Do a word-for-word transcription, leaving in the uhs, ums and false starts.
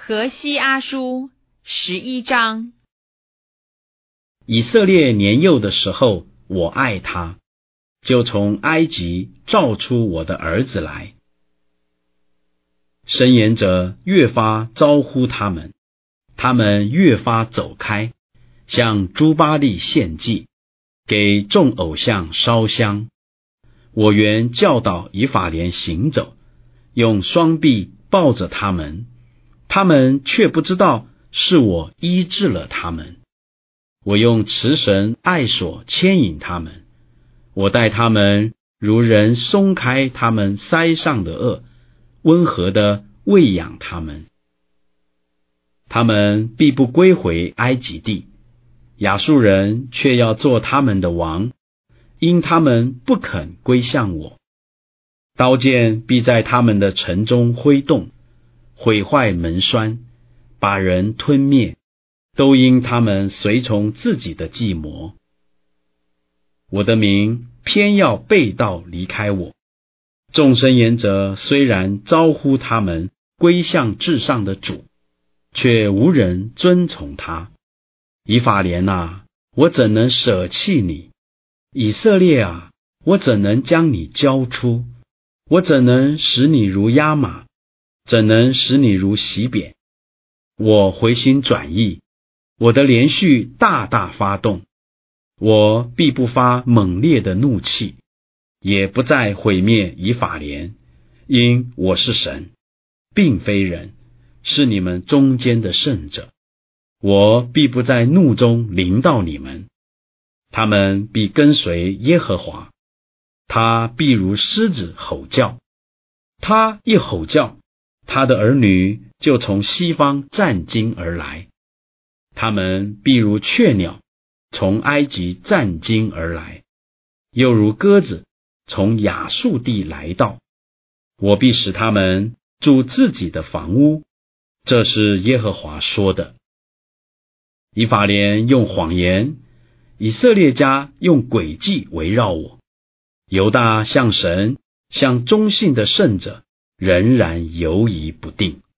何西阿书十一章。 以色列年幼的时候，我爱他，就从埃及召出我的儿子来。申言者越发招呼他们，他们越发走开，向诸巴力献祭，给众偶像烧香。我原教导以法莲行走，用双臂抱着他们，他们却不知道是我医治了他们。我用慈绳爱索牵引他们，我待他们如人松开他们腮上的腭，温和地喂养他们。他们必不归回埃及地，亚述人却要做他们的王，因他们不肯归向我。刀剑必在他们的城中挥动，毁坏门栓，把人吞灭，都因他们随从自己的计谋。我的名偏要背道离开我，众申言者虽然招呼他们归向至上的主，却无人遵从他。以法莲啊，我怎能舍弃你？以色列啊，我怎能将你交出？我怎能使你如压马？怎能使你如洗扁？我回心转意，我的连续大大发动，我必不发猛烈的怒气，也不再毁灭以法莲，因我是神，并非人，是你们中间的圣者。我必不在怒中临到你们，他们必跟随耶和华，他必如狮子吼叫，他一吼叫，他的儿女就从西方战惊而来，他们必如雀鸟从埃及战惊而来，又如鸽子从亚述地来到。我必使他们住自己的房屋，这是耶和华说的。以法莲用谎言，以色列家用诡计围绕我，犹大向神，向忠信的圣者仍然犹疑不定。